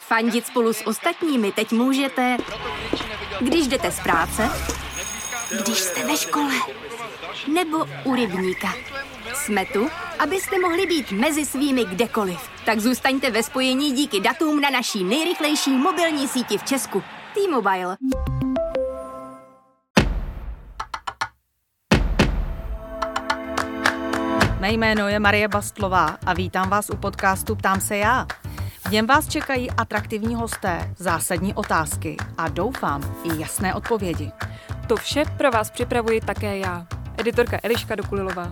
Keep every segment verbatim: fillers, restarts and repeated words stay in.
Fandit spolu s ostatními teď můžete, když jdete z práce, když jste ve škole, nebo u rybníka. Jsme tu, abyste mohli být mezi svými kdekoliv. Tak zůstaňte ve spojení díky datům na naší nejrychlejší mobilní síti v Česku. T-Mobile. Mé jméno je Marie Bastlová a vítám vás u podcastu Ptám se já. V něm vás čekají atraktivní hosté, zásadní otázky a doufám i jasné odpovědi. To vše pro vás připravuji také já, editorka Eliška Dokulilová.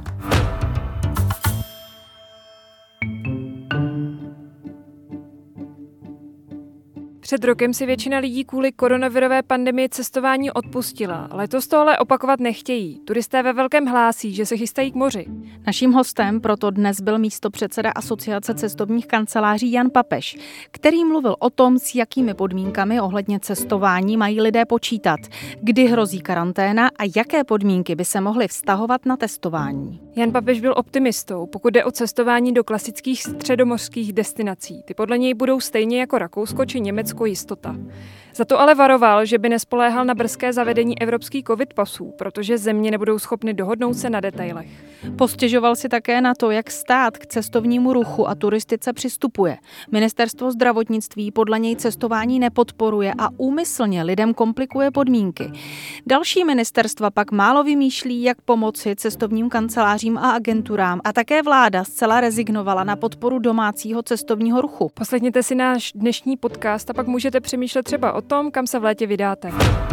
Před rokem si většina lidí kvůli koronavirové pandemii cestování odpustila. Letos to ale opakovat nechtějí. Turisté ve velkém hlásí, že se chystají k moři. Naším hostem proto dnes byl místopředseda Asociace cestovních kanceláří Jan Papeš, který mluvil o tom, s jakými podmínkami ohledně cestování mají lidé počítat, kdy hrozí karanténa a jaké podmínky by se mohly vztahovat na testování. Jan Papeš byl optimistou, pokud jde o cestování do klasických středomořských destinací. Ty podle něj budou stejně jako Rakousko či Německo jistota. Za to ale varoval, že by nespoléhal na brzké zavedení evropských covid pasů, protože země nebudou schopny dohodnout se na detailech. Postěžoval si také na to, jak stát k cestovnímu ruchu a turistice přistupuje. Ministerstvo zdravotnictví podle něj cestování nepodporuje a úmyslně lidem komplikuje podmínky. Další ministerstva pak málo vymýšlí, jak pomoci cestovním kancelářím a agenturám, a také vláda zcela rezignovala na podporu domácího cestovního ruchu. Poslechněte si náš dnešní podcast a pak můžete přemýšlet třeba o tom, kam se v létě vydáte.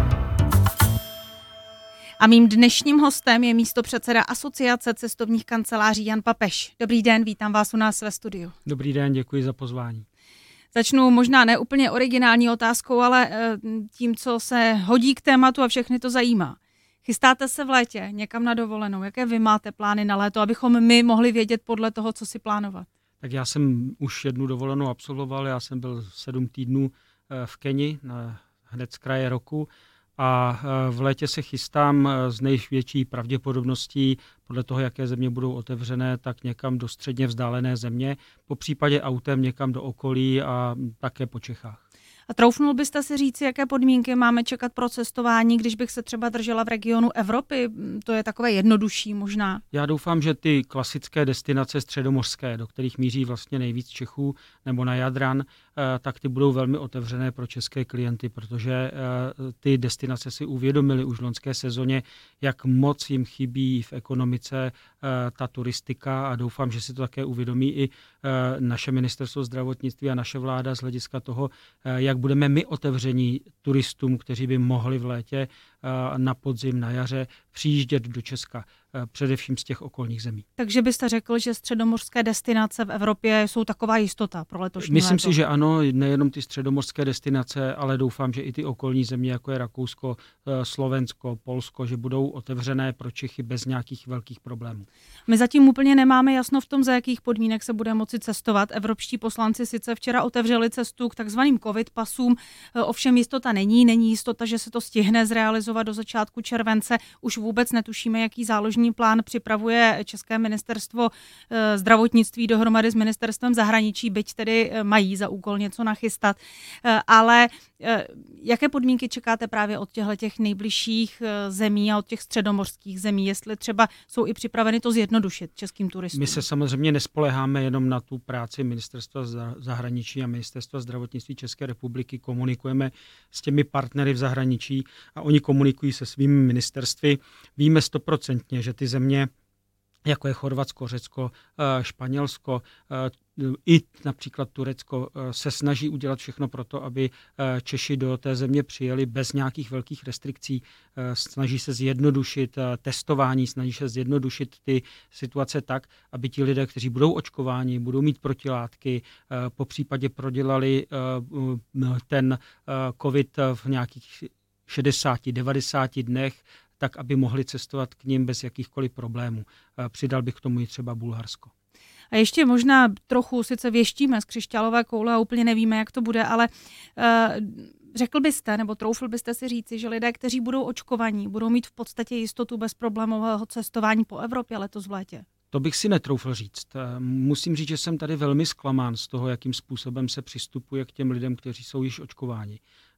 A mým dnešním hostem je místopředseda Asociace cestovních kanceláří Jan Papeš. Dobrý den, vítám vás u nás ve studiu. Dobrý den, děkuji za pozvání. Začnu možná ne úplně originální otázkou, ale tím, co se hodí k tématu a všechny to zajímá. Chystáte se v létě někam na dovolenou? Jaké vy máte plány na léto, abychom my mohli vědět podle toho, co si plánovat? Tak já jsem už jednu dovolenou absolvoval, já jsem byl sedm týdnů v Keni, hned z kraje roku, a v létě se chystám s největší pravděpodobností, podle toho, jaké země budou otevřené, tak někam do středně vzdálené země, po případě autem někam do okolí a také po Čechách. A troufnul byste si říct, jaké podmínky máme čekat pro cestování, když bych se třeba držela v regionu Evropy? To je takové jednodušší možná. Já doufám, že ty klasické destinace středomořské, do kterých míří vlastně nejvíc Čechů, nebo na Jadran, tak ty budou velmi otevřené pro české klienty, protože ty destinace si uvědomily už v loňské sezóně, jak moc jim chybí v ekonomice ta turistika, a doufám, že si to také uvědomí i naše ministerstvo zdravotnictví a naše vláda z hlediska toho, jak budeme my otevření turistům, kteří by mohli v létě na podzim, na jaře přijíždět do Česka, především z těch okolních zemí. Takže byste řekl, že středomořské destinace v Evropě jsou taková jistota pro letošní Myslím léto? si, že ano, nejenom ty středomořské destinace, ale doufám, že i ty okolní země, jako je Rakousko, Slovensko, Polsko, že budou otevřené pro Čechy bez nějakých velkých problémů. My zatím úplně nemáme jasno v tom, za jakých podmínek se bude moci cestovat. Evropští poslanci sice včera otevřeli cestu k takzvaným covid pasům, ovšem jistota není, není jistota, že se to stihne zrealizovat do začátku července. Už vůbec netušíme, jaký záložní plán připravuje České ministerstvo zdravotnictví dohromady s ministerstvem zahraničí, byť tedy mají za úkol něco nachystat. Ale jaké podmínky čekáte právě od těchto nejbližších zemí a od těch středomořských zemí, jestli třeba jsou i připraveny to zjednodušit českým turistům? My se samozřejmě nespoléháme jenom na tu práci ministerstva zahraničí a ministerstva zdravotnictví České republiky, komunikujeme s těmi partnery v zahraničí a oni komunikují se svými ministerstvy. Víme stoprocentně, že ty země, jako je Chorvatsko, Řecko, Španělsko, i například Turecko, se snaží udělat všechno pro to, aby Češi do té země přijeli bez nějakých velkých restrikcí. Snaží se zjednodušit testování, snaží se zjednodušit ty situace tak, aby ti lidé, kteří budou očkováni, budou mít protilátky, po případě prodělali ten covid v nějakých šedesáti devadesáti dnech, tak aby mohli cestovat k nim bez jakýchkoliv problémů. Přidal bych k tomu i třeba Bulharsko. A ještě možná trochu sice věštíme z křišťálové koule a úplně nevíme, jak to bude, ale uh, řekl byste, nebo troufl byste si říci, že lidé, kteří budou očkovaní, budou mít v podstatě jistotu bezproblémového cestování po Evropě letos v létě? To bych si netroufl říct. Musím říct, že jsem tady velmi zklamán z toho, jakým způsobem se přistupuje k těm lidem, kteří jsou již očkováni.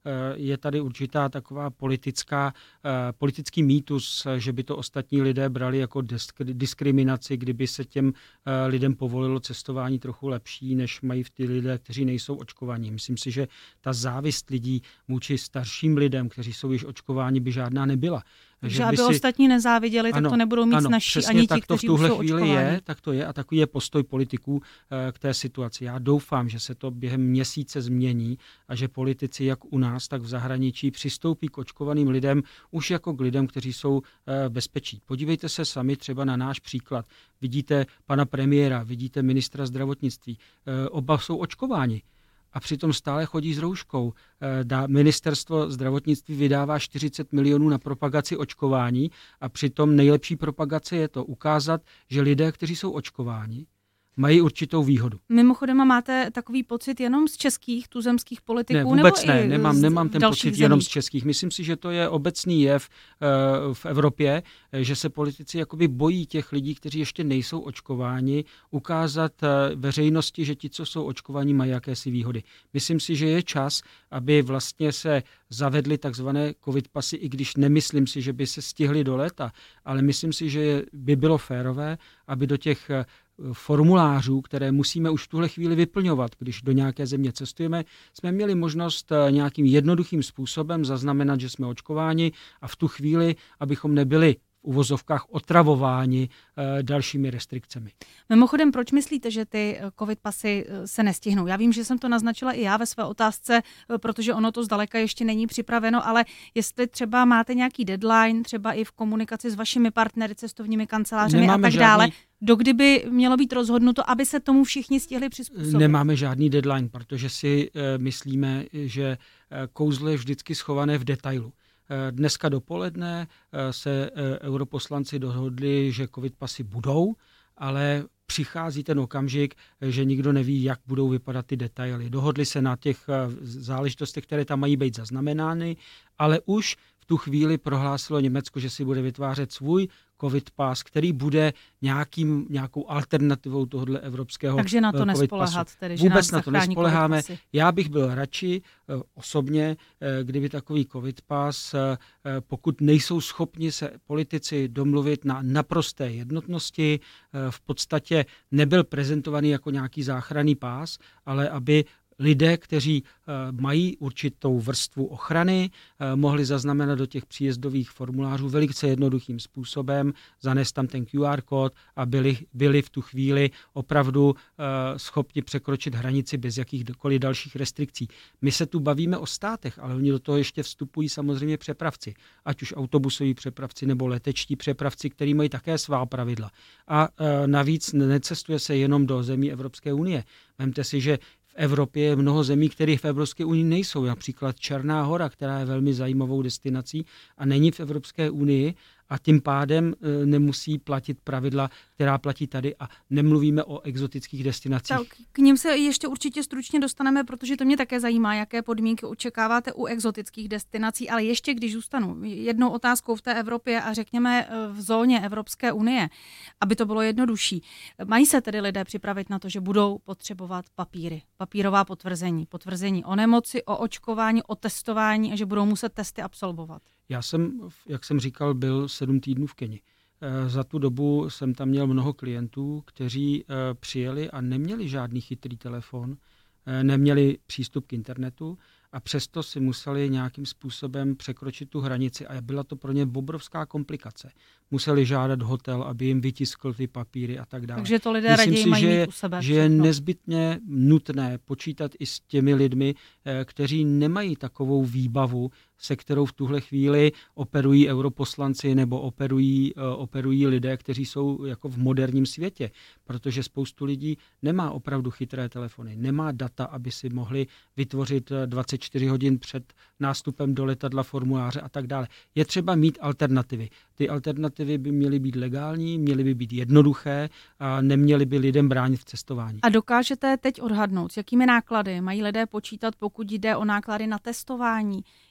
Je tady určitá taková politická, politický mýtus, že by to ostatní lidé brali jako diskriminaci, kdyby se těm lidem povolilo cestování trochu lepší, než mají ty lidé, kteří nejsou očkovaní. Myslím si, že ta závist lidí vůči starším lidem, kteří jsou již očkováni, by žádná nebyla. Takže aby si... ostatní nezáviděli, tak ano, to nebudou mít ano, naši ani ti, tak to kteří v tuhle jsou chvíli očkováni. je, tak to je a takový je postoj politiků k té situaci. Já doufám, že se to během měsíce změní a že politici jak u nás, tak v zahraničí přistoupí k očkovaným lidem už jako k lidem, kteří jsou bezpečí. Podívejte se sami třeba na náš příklad. Vidíte pana premiéra, vidíte ministra zdravotnictví. Oba jsou očkováni. A přitom stále chodí s rouškou. Ministerstvo zdravotnictví vydává čtyřicet milionů na propagaci očkování a přitom nejlepší propagace je to ukázat, že lidé, kteří jsou očkováni, mají určitou výhodu. Mimochodem, máte takový pocit jenom z českých tuzemských politiků? Ne, vůbec nebo ne, i nemám, nemám ten pocit zemí? jenom z českých. Myslím si, že to je obecný jev uh, v Evropě, že se politici jakoby bojí těch lidí, kteří ještě nejsou očkováni, ukázat uh, veřejnosti, že ti, co jsou očkováni, mají jakési výhody. Myslím si, že je čas, aby vlastně se zavedly takzvané covid pasy, i když nemyslím si, že by se stihly do léta, ale myslím si, že by bylo férové, aby do těch formulářů, které musíme už v tuhle chvíli vyplňovat, když do nějaké země cestujeme, jsme měli možnost nějakým jednoduchým způsobem zaznamenat, že jsme očkováni a v tu chvíli, abychom nebyli v uvozovkách otravováni e, dalšími restrikcemi. Mimochodem, proč myslíte, že ty covid pasy se nestihnou? Já vím, že jsem to naznačila i já ve své otázce, protože ono to zdaleka ještě není připraveno, ale jestli třeba máte nějaký deadline, třeba i v komunikaci s vašimi partnery, cestovními kancelářemi Nemáme a tak žádný... dále, dokdy by mělo být rozhodnuto, aby se tomu všichni stihli přizpůsobit? Nemáme žádný deadline, protože si e, myslíme, že kouzlo je vždycky schované v detailu. Dneska dopoledne se europoslanci dohodli, že covid pasy budou, ale přichází ten okamžik, že nikdo neví, jak budou vypadat ty detaily. Dohodli se na těch záležitostech, které tam mají být zaznamenány, ale už v tu chvíli prohlásilo Německo, že si bude vytvářet svůj covid pas, který bude nějakým, nějakou alternativou tohohle evropského Takže na to covid nespoléhat, pasu. tedy, že Vůbec nás na to zachrání nespoléháme. covid pasy. Já bych byl radši osobně, kdyby takový covid pas, pokud nejsou schopni se politici domluvit na naprosté jednotnosti, v podstatě nebyl prezentovaný jako nějaký záchranný pás, ale aby lidé, kteří uh, mají určitou vrstvu ochrany, uh, mohli zaznamenat do těch příjezdových formulářů velice jednoduchým způsobem, zanést tam ten Q R kód a byli, byli v tu chvíli opravdu uh, schopni překročit hranici bez jakýchkoliv dalších restrikcí. My se tu bavíme o státech, ale oni do toho ještě vstupují samozřejmě přepravci, ať už autobusoví přepravci nebo letečtí přepravci, kteří mají také svá pravidla. A uh, navíc necestuje se jenom do zemí Evropské unie. Vemte si, že v Evropě je mnoho zemí, které v Evropské unii nejsou. Například Černá Hora, která je velmi zajímavou destinací a není v Evropské unii a tím pádem e, nemusí platit pravidla, která platí tady a nemluvíme o exotických destinacích. Tak k ním se ještě určitě stručně dostaneme, protože to mě také zajímá, jaké podmínky očekáváte u exotických destinací, ale ještě když zůstanu jednou otázkou v té Evropě a řekněme v zóně Evropské unie, aby to bylo jednodušší. Mají se tedy lidé připravit na to, že budou potřebovat papíry, papírová potvrzení, potvrzení o nemoci, o očkování, o testování a že budou muset testy absolvovat? Já jsem, jak jsem říkal, byl sedm týdnů v Keni. Za tu dobu jsem tam měl mnoho klientů, kteří přijeli a neměli žádný chytrý telefon, neměli přístup k internetu a přesto si museli nějakým způsobem překročit tu hranici a byla to pro ně obrovská komplikace. Museli žádat hotel, aby jim vytiskl ty papíry a tak dále. Takže to lidé Myslím raději si, mají že, mít u sebe. že je nezbytně nutné počítat i s těmi lidmi, kteří nemají takovou výbavu, se kterou v tuhle chvíli operují europoslanci nebo operují, operují lidé, kteří jsou jako v moderním světě. Protože spoustu lidí nemá opravdu chytré telefony, nemá data, aby si mohli vytvořit dvacet čtyři hodin před nástupem do letadla formuláře a tak dále. Je třeba mít alternativy. Ty alternativy by měly být legální, měly by být jednoduché a neměly by lidem bránit v cestování. A dokážete teď odhadnout, s jakými náklady mají lidé počítat, pokud jde o náklady na testování?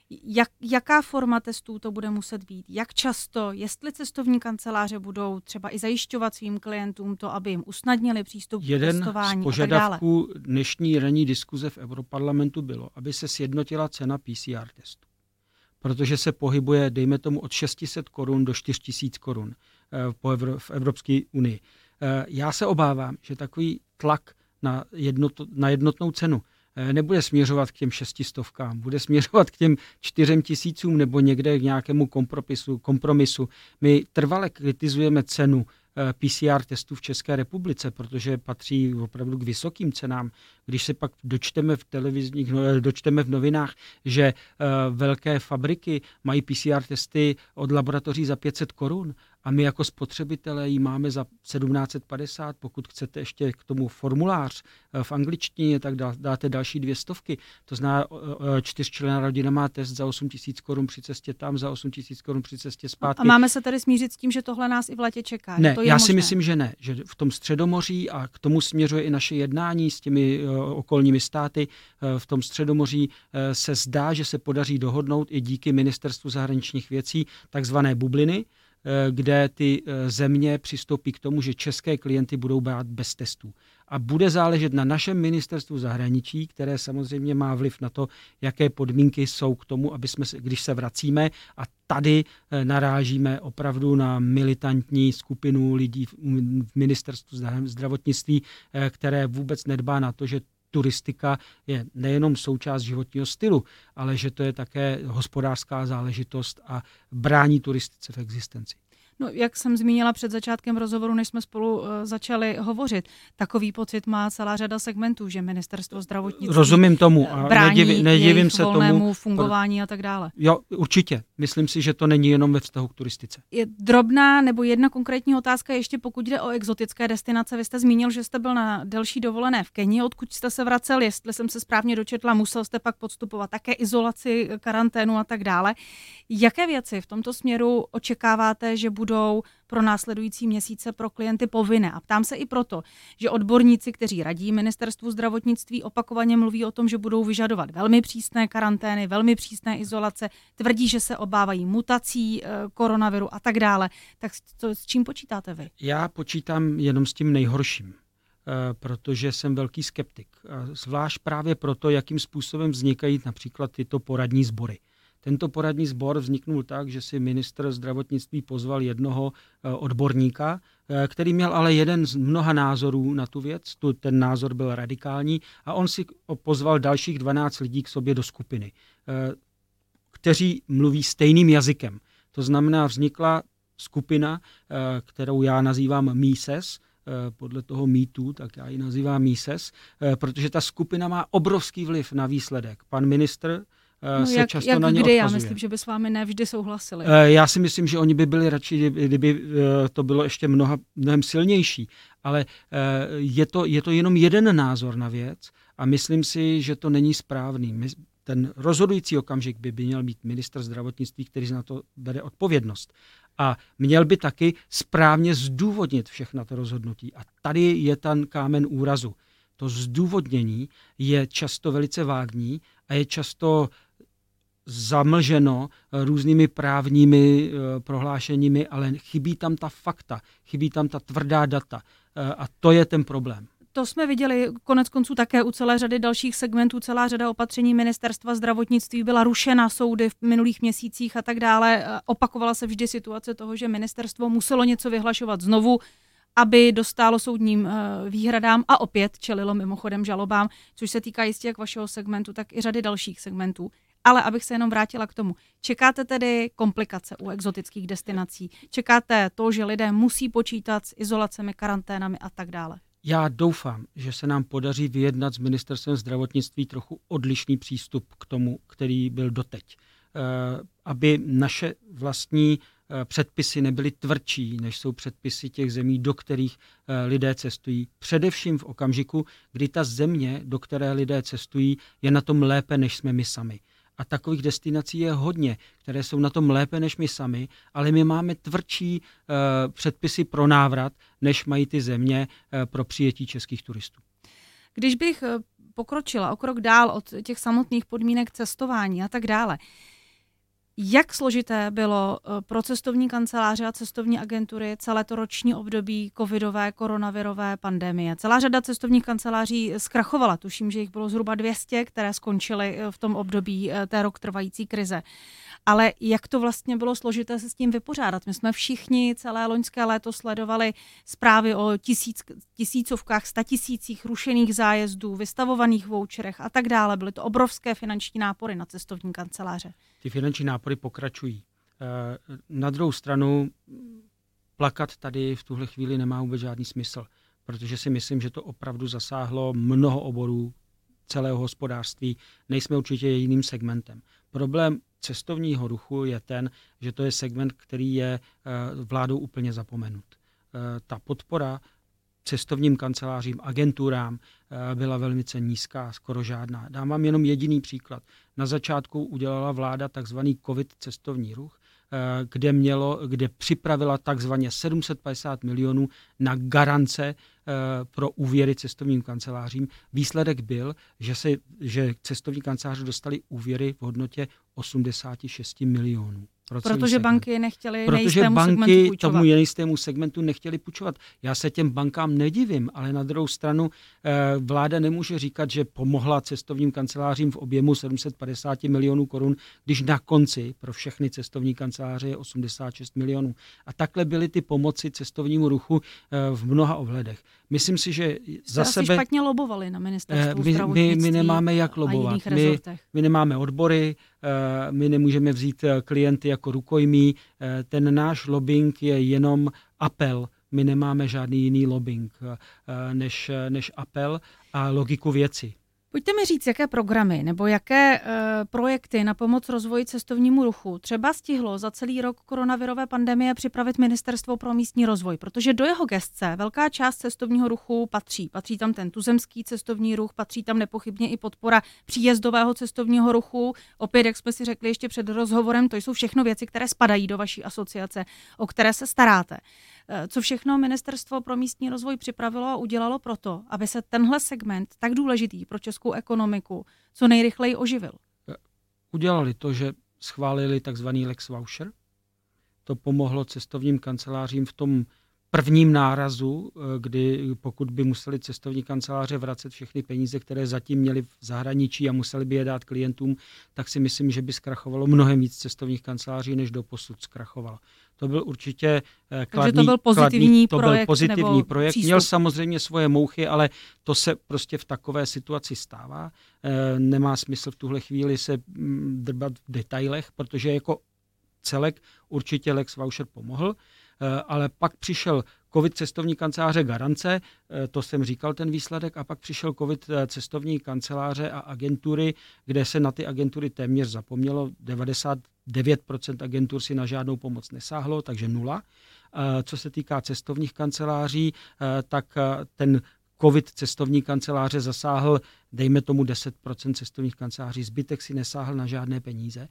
Jak, jaká forma testů to bude muset být? Jak často? Jestli cestovní kanceláře budou třeba i zajišťovat svým klientům to, aby jim usnadnili přístup k testování? Jeden z požadavků dnešní ranní diskuze v Europarlamentu bylo, aby se sjednotila cena P C R testu. Protože se pohybuje, dejme tomu, od šest set korun do čtyři tisíce korun v Evropské unii. Já se obávám, že takový tlak na, jednot, na jednotnou cenu nebude směřovat k těm šestistovkám, bude směřovat k těm čtyřem tisícům nebo někde k nějakému kompromisu. kompromisu. My trvale kritizujeme cenu P C R testů v České republice, protože patří opravdu k vysokým cenám. Když se pak dočteme v televizních, dočteme v novinách, že uh, velké fabriky mají P C R testy od laboratoří za pět set korun a my jako spotřebitelé ji máme za sedmnáct set padesát, pokud chcete ještě k tomu formulář uh, v angličtině, tak dá, dáte další dvě stovky. To znamená, uh, čtyřčlenná rodina má test za osm tisíc korun při cestě tam, za osm tisíc korun při cestě zpátky. A máme se tady smířit s tím, že tohle nás i v létě čeká? Ne, to je já možné? si myslím, že ne. Že v tom Středomoří, a k tomu směřuje i naše jednání s těmi uh, okolními státy, uh, v tom Středomoří uh, se zdá, že se podaří dohodnout i díky Ministerstvu zahraničních věcí takzvané bubliny, uh, kde ty uh, země přistoupí k tomu, že české klienty budou brát bez testů. A bude záležet na našem ministerstvu zahraničí, které samozřejmě má vliv na to, jaké podmínky jsou k tomu, aby jsme, když se vracíme, a tady narážíme opravdu na militantní skupinu lidí v ministerstvu zdravotnictví, které vůbec nedbá na to, že turistika je nejenom součást životního stylu, ale že to je také hospodářská záležitost a brání turistice v existenci. No, jak jsem zmínila před začátkem rozhovoru, než jsme spolu uh, začali hovořit, takový pocit má celá řada segmentů, že ministerstvo zdravotnictví Rozumím tomu a brání nedivím, nedivím se volnému tomu fungování a tak dále. Jo, určitě. Myslím si, že to není jenom ve vztahu k turistice. Je drobná nebo jedna konkrétní otázka ještě, pokud jde o exotické destinace. Vy jste zmínil, že jste byl na delší dovolené v Keni, odkud jste se vracel, jestli jsem se správně dočetla, musel jste pak podstupovat také izolaci, karanténu a tak dále. Jaké věci v tomto směru očekáváte, že budou pro následující měsíce pro klienty povinné? A ptám se i proto, že odborníci, kteří radí ministerstvu zdravotnictví, opakovaně mluví o tom, že budou vyžadovat velmi přísné karantény, velmi přísné izolace, tvrdí, že se obávají mutací koronaviru a tak dále. Tak to, s čím počítáte vy? Já počítám jenom s tím nejhorším, protože jsem velký skeptik. Zvlášť právě proto, jakým způsobem vznikají například tyto poradní sbory. Tento poradní sbor vzniknul tak, že si ministr zdravotnictví pozval jednoho odborníka, který měl ale jeden z mnoha názorů na tu věc. Ten názor byl radikální a on si pozval dalších dvanáct lidí k sobě do skupiny, kteří mluví stejným jazykem. To znamená, vznikla skupina, kterou já nazývám Mises, podle toho mýtu, tak já ji nazývám Mises, protože ta skupina má obrovský vliv na výsledek. Pan ministr No se jak, často jak na ně kdy? odkazuje. Já myslím, že by s vámi nevždy souhlasili. Já si myslím, že oni by byli radši, kdyby to bylo ještě mnoha, mnohem silnější. Ale je to, je to jenom jeden názor na věc a myslím si, že to není správný. Ten rozhodující okamžik by měl být ministr zdravotnictví, který na to bere odpovědnost. A měl by taky správně zdůvodnit všechna to rozhodnutí. A tady je ten kámen úrazu. To zdůvodnění je často velice vágní a je často zamlženo různými právními e, prohlášeními, ale chybí tam ta fakta, chybí tam ta tvrdá data. E, a to je ten problém. To jsme viděli konec konců také u celé řady dalších segmentů, celá řada opatření ministerstva zdravotnictví byla rušena soudy v minulých měsících a tak dále. Opakovala se vždy situace toho, že ministerstvo muselo něco vyhlašovat znovu, aby dostálo soudním výhradám a opět čelilo mimochodem žalobám, což se týká jistě jak vašeho segmentu, tak i řady dalších segmentů. Ale abych se jenom vrátila k tomu. Čekáte tedy komplikace u exotických destinací? Čekáte to, že lidé musí počítat s izolacemi, karanténami a tak dále? Já doufám, že se nám podaří vyjednat s ministerstvem zdravotnictví trochu odlišný přístup k tomu, který byl doteď. Aby naše vlastní předpisy nebyly tvrdší, než jsou předpisy těch zemí, do kterých lidé cestují. Především v okamžiku, kdy ta země, do které lidé cestují, je na tom lépe, než jsme my sami. A takových destinací je hodně, které jsou na tom lépe než my sami, ale my máme tvrdší uh, předpisy pro návrat, než mají ty země uh, pro přijetí českých turistů. Když bych pokročila o krok dál od těch samotných podmínek cestování a tak dále, Jak složité bylo pro cestovní kanceláře a cestovní agentury celé to roční období covidové, koronavirové pandemie? Celá řada cestovních kanceláří zkrachovala. Tuším, že jich bylo zhruba dvě stě, které skončily v tom období té rok trvající krize. Ale jak to vlastně bylo složité se s tím vypořádat? My jsme všichni celé loňské léto sledovali zprávy o tisíc, tisícovkách, statisících rušených zájezdů, vystavovaných voucherech a tak dále. Byly to obrovské finanční nápory na cestovní kanceláře. Ty finanční nápory pokračují. Na druhou stranu plakat tady v tuhle chvíli nemá vůbec žádný smysl, protože si myslím, že to opravdu zasáhlo mnoho oborů celého hospodářství. Nejsme určitě jediným segmentem. Problém cestovního ruchu je ten, že to je segment, který je vládou úplně zapomenut. Ta podpora cestovním kancelářím, agenturám byla velmi nízká, skoro žádná. Dám vám jenom jediný příklad. Na začátku udělala vláda takzvaný COVID cestovní ruch, kde, mělo, kde připravila takzvaně sedm set padesát milionů na garance pro úvěry cestovním kancelářím. Výsledek byl, že, se, že cestovní kanceláře dostali úvěry v hodnotě osmdesát šest milionů. Protože banky nechtěly Protože nejistému banky segmentu půjčovat. tomu nejistému segmentu nechtěli půjčovat. Já se těm bankám nedivím, ale na druhou stranu eh, vláda nemůže říkat, že pomohla cestovním kancelářím v objemu sedm set padesát milionů korun, když na konci pro všechny cestovní kanceláře je osmdesát šest milionů. A takhle byly ty pomoci cestovnímu ruchu eh, v mnoha ohledech. Myslím si, že za Jste sebe... asi špatně lobovali na ministerstvu my, zdravotnictví my, my nemáme jak lobovat. My, my nemáme odbory, my nemůžeme vzít klienty jako rukojmí. Ten náš lobbying je jenom apel. My nemáme žádný jiný lobbying než, než apel a logiku věci. Pojďte mi říct, jaké programy nebo jaké e, projekty na pomoc rozvoji cestovnímu ruchu třeba stihlo za celý rok koronavirové pandemie připravit Ministerstvo pro místní rozvoj, protože do jeho gesce velká část cestovního ruchu patří. Patří tam ten tuzemský cestovní ruch, patří tam nepochybně i podpora příjezdového cestovního ruchu. Opět, jak jsme si řekli ještě před rozhovorem, to jsou všechno věci, které spadají do vaší asociace, o které se staráte. Co všechno Ministerstvo pro místní rozvoj připravilo a udělalo proto, aby se tenhle segment, tak důležitý pro českou ekonomiku, co nejrychleji oživil? Udělali to, že schválili takzvaný Lex Voucher. To pomohlo cestovním kancelářím v tom prvním nárazu, kdy pokud by museli cestovní kanceláře vracet všechny peníze, které zatím měli v zahraničí a museli by je dát klientům, tak si myslím, že by zkrachovalo mnohem víc cestovních kanceláří, než doposud zkrachovalo. To byl určitě kladný, to byl pozitivní kladný, to projekt. Byl pozitivní projekt. Přístup. Měl samozřejmě svoje mouchy, ale to se prostě v takové situaci stává. Nemá smysl v tuhle chvíli se drbat v detailech, protože jako celek určitě Lex Voucher pomohl. Ale pak přišel COVID cestovní kanceláře garance, to jsem říkal ten výsledek, a pak přišel COVID cestovní kanceláře a agentury, kde se na ty agentury téměř zapomnělo. devadesát devět procent agentur si na žádnou pomoc nesáhlo, takže nula. Co se týká cestovních kanceláří, tak ten COVID cestovní kanceláře zasáhl, dejme tomu deset procent cestovních kanceláří, zbytek si nesáhl na žádné peníze.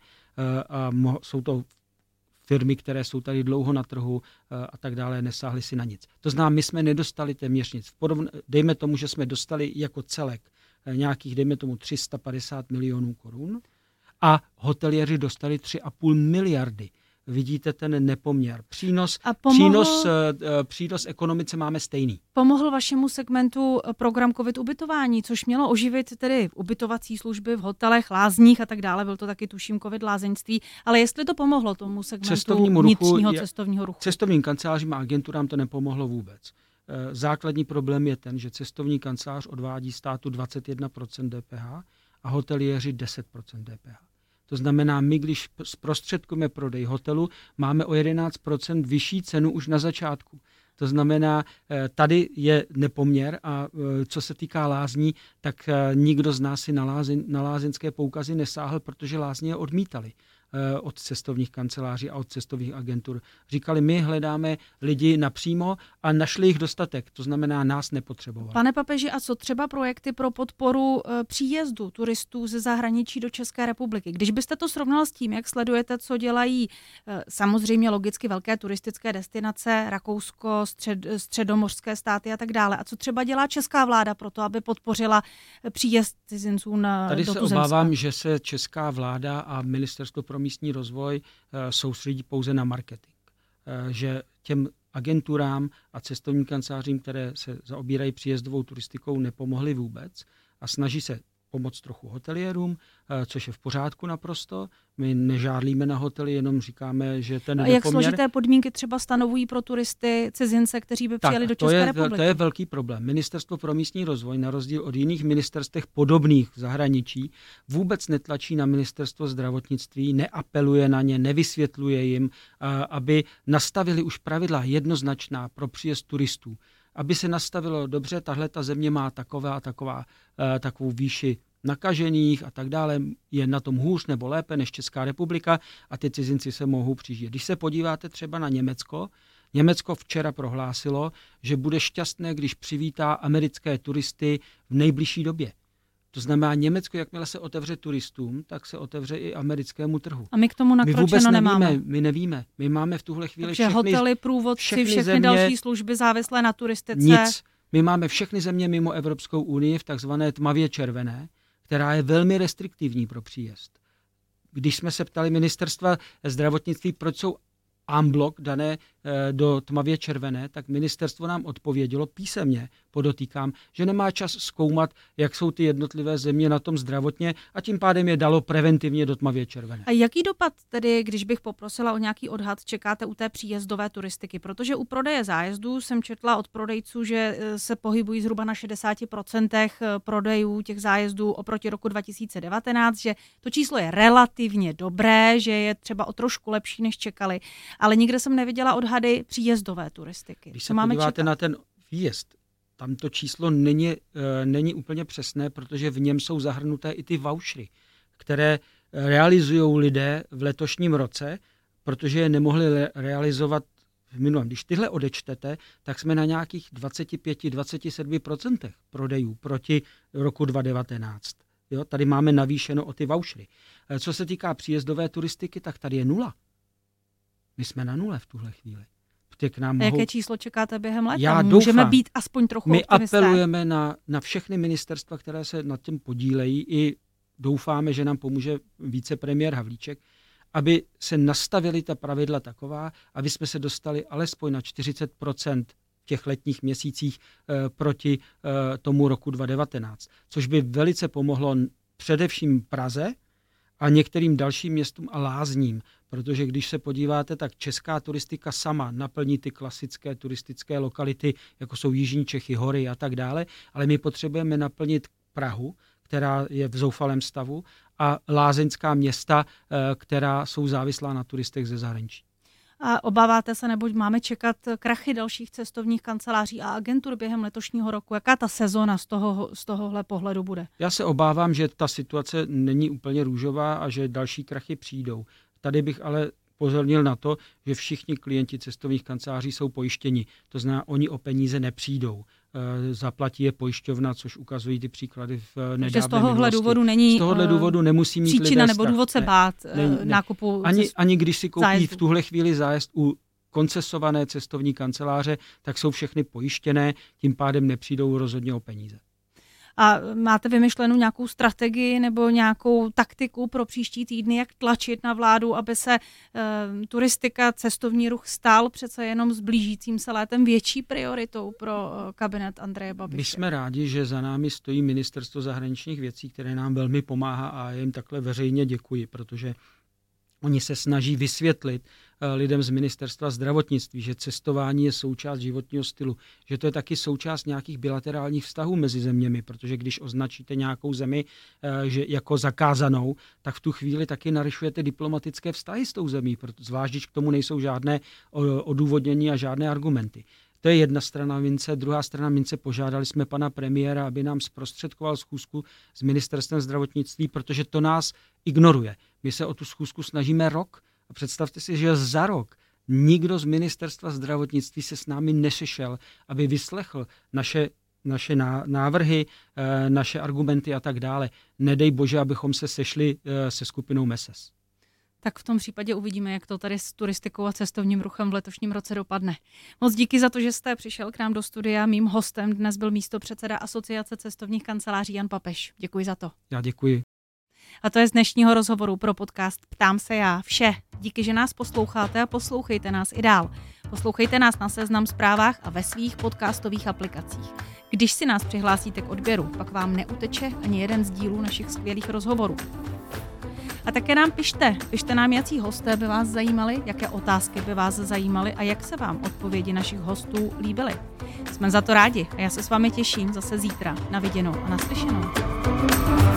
A jsou to firmy, které jsou tady dlouho na trhu a tak dále, nesáhly si na nic. To znamená, my jsme nedostali téměř nic. Podobn- dejme tomu, že jsme dostali jako celek nějakých, dejme tomu, tři sta padesát milionů korun a hoteliéři dostali tři a půl miliardy. Vidíte ten nepoměr. Přínos, pomohl, přínos, přínos ekonomice máme stejný. Pomohl vašemu segmentu program COVID ubytování, což mělo oživit tedy ubytovací služby v hotelech, lázních a tak dále. Byl to taky, tuším, COVID lázeňství. Ale jestli to pomohlo tomu segmentu vnitřního ruchu, cestovního ruchu? Cestovním kancelářím a agenturám to nepomohlo vůbec. Základní problém je ten, že cestovní kancelář odvádí státu dvacet jedna procent D P H a hoteliéři deset procent D P H. To znamená, my, když zprostředkujeme prodej hotelu, máme o jedenáct procent vyšší cenu už na začátku. To znamená, tady je nepoměr a co se týká lázní, tak nikdo z nás si na, lázeň, na lázeňské poukazy nesáhl, protože lázně je odmítali od cestovních kanceláří a od cestovních agentur. Říkali, my hledáme lidi napřímo a našli jich dostatek, to znamená, nás nepotřebovali. Pane papeži, a co třeba projekty pro podporu příjezdu turistů ze zahraničí do České republiky? Když byste to srovnal s tím, jak sledujete, co dělají samozřejmě logicky velké turistické destinace, Rakousko, střed, středomořské státy a tak dále. A co třeba dělá česká vláda pro to, aby podpořila příjezd cizinců na, Tady do se tuzemska? obávám, že se česká vláda a ministerstvo pro místní rozvoj soustředí pouze na marketing. Že těm agenturám a cestovním kancelářím, které se zaobírají příjezdovou turistikou, nepomohly vůbec a snaží se pomoct trochu hoteliérům, což je v pořádku naprosto. My nežádlíme na hotely, jenom říkáme, že ten nepoměr... A jak složité podmínky třeba stanovují pro turisty, cizince, kteří by přijeli tak, do České je, republiky? To je velký problém. Ministerstvo pro místní rozvoj, na rozdíl od jiných ministerstvech podobných v zahraničí, vůbec netlačí na ministerstvo zdravotnictví, neapeluje na ně, nevysvětluje jim, aby nastavili už pravidla jednoznačná pro příjezd turistů. Aby se nastavilo dobře, tahle ta země má taková a taková, takovou výši nakažených a tak dále, je na tom hůř nebo lépe než Česká republika a ty cizinci se mohou přijíždět. Když se podíváte třeba na Německo, Německo včera prohlásilo, že bude šťastné, když přivítá americké turisty v nejbližší době. To znamená, Německo, jakmile se otevře turistům, tak se otevře i americkému trhu. A my k tomu nakročeno my vůbec nemáme. Nevíme, my nevíme. My máme v tuhle chvíli Takže všechny, hotely, průvodci, všechny, všechny země, další služby závislé na turistice. Nic. My máme všechny země mimo Evropskou unii v takzvané tmavě červené, která je velmi restriktivní pro příjezd. Když jsme se ptali ministerstva zdravotnictví, proč jsou en bloc dané do tmavě červené, tak ministerstvo nám odpovědělo písemně, podotýkám, že nemá čas zkoumat, jak jsou ty jednotlivé země na tom zdravotně a tím pádem je dalo preventivně do tmavě červené. A jaký dopad tedy, když bych poprosila o nějaký odhad, čekáte u té příjezdové turistiky? Protože u prodeje zájezdů jsem četla od prodejců, že se pohybují zhruba na šedesát procent prodejů těch zájezdů oproti roku dva tisíce devatenáct, že to číslo je relativně dobré, že je třeba o trošku lepší, než čekali, ale nikde jsem neviděla odhady příjezdové turistiky. Když se podíváte na ten výjezd, tam to číslo není, e, není úplně přesné, protože v něm jsou zahrnuté i ty vouchery, které realizují lidé v letošním roce, protože je nemohli le- realizovat v minulém. Když tyhle odečtete, tak jsme na nějakých dvacet pět až dvacet sedm procent prodejů proti roku dva tisíce devatenáct. Jo, tady máme navýšeno o ty vouchery. E, co se týká příjezdové turistiky, tak tady je nula. My jsme na nule v tuhle chvíli. K nám mohou... A jaké číslo čekáte během léta? Já Můžeme doufám, být aspoň trochu my optimisté. apelujeme na, na všechny ministerstva, které se nad tím podílejí, i doufáme, že nám pomůže vicepremiér Havlíček, aby se nastavily ta pravidla taková, aby jsme se dostali alespoň na čtyřicet procent v těch letních měsících eh, proti eh, tomu roku dva tisíce devatenáct, což by velice pomohlo především Praze a některým dalším městům a lázním, protože když se podíváte, tak česká turistika sama naplní ty klasické turistické lokality, jako jsou Jižní Čechy, hory a tak dále, ale my potřebujeme naplnit Prahu, která je v zoufalém stavu, a lázeňská města, která jsou závislá na turistech ze zahraničí. A obáváte se, nebo máme čekat krachy dalších cestovních kanceláří a agentur během letošního roku? Jaká ta sezóna z toho, z tohohle pohledu bude? Já se obávám, že ta situace není úplně růžová a že další krachy přijdou. Tady bych ale pozornil na to, že všichni klienti cestovních kanceláří jsou pojištěni. To znamená, oni o peníze nepřijdou. E, zaplatí je pojišťovna, což ukazují ty příklady v nedávné minulosti. Z tohohle důvodu není z tohohle důvodu nemusí mít příčina lidé nebo strach. důvod se ne, bát ne, ne. nákupu ani, ani když si koupí zájezdu. V tuhle chvíli zájezd u koncesované cestovní kanceláře, tak jsou všechny pojištěné, tím pádem nepřijdou rozhodně o peníze. A máte vymyšlenou nějakou strategii nebo nějakou taktiku pro příští týdny, jak tlačit na vládu, aby se e, turistika, cestovní ruch stal přece jenom s blížícím se létem větší prioritou pro e, kabinet Andreje Babiše? My jsme rádi, že za námi stojí Ministerstvo zahraničních věcí, které nám velmi pomáhá a já jim takhle veřejně děkuji, protože oni se snaží vysvětlit lidem z Ministerstva zdravotnictví, že cestování je součást životního stylu, že to je taky součást nějakých bilaterálních vztahů mezi zeměmi, protože když označíte nějakou zemi že jako zakázanou, tak v tu chvíli taky narušujete diplomatické vztahy s tou zemí, zvlášť když k tomu nejsou žádné odůvodnění a žádné argumenty. To je jedna strana mince. Druhá strana mince, požádali jsme pana premiéra, aby nám zprostředkoval schůzku s Ministerstvem zdravotnictví, protože to nás ignoruje. My se o tu schůzku snažíme rok a představte si, že za rok nikdo z Ministerstva zdravotnictví se s námi nesešel, aby vyslechl naše, naše návrhy, naše argumenty a tak dále. Nedej bože, abychom se sešli se skupinou Meses. Tak v tom případě uvidíme, jak to tady s turistikou a cestovním ruchem v letošním roce dopadne. Moc díky za to, že jste přišel k nám do studia. Mým hostem dnes byl místopředseda Asociace cestovních kanceláří Jan Papeš. Děkuji za to. Já děkuji. A to je z dnešního rozhovoru pro podcast Ptám se já. Vše. Díky, že nás posloucháte a poslouchejte nás i dál. Poslouchejte nás na Seznam Zprávách a ve svých podcastových aplikacích. Když si nás přihlásíte k odběru, pak vám neuteče ani jeden z dílů našich skvělých rozhovorů. A také nám pište. Pište nám, jací hosté by vás zajímali, jaké otázky by vás zajímaly a jak se vám odpovědi našich hostů líbily. Jsme za to rádi a já se s vámi těším zase zítra. Na viděnou a naslyšenou.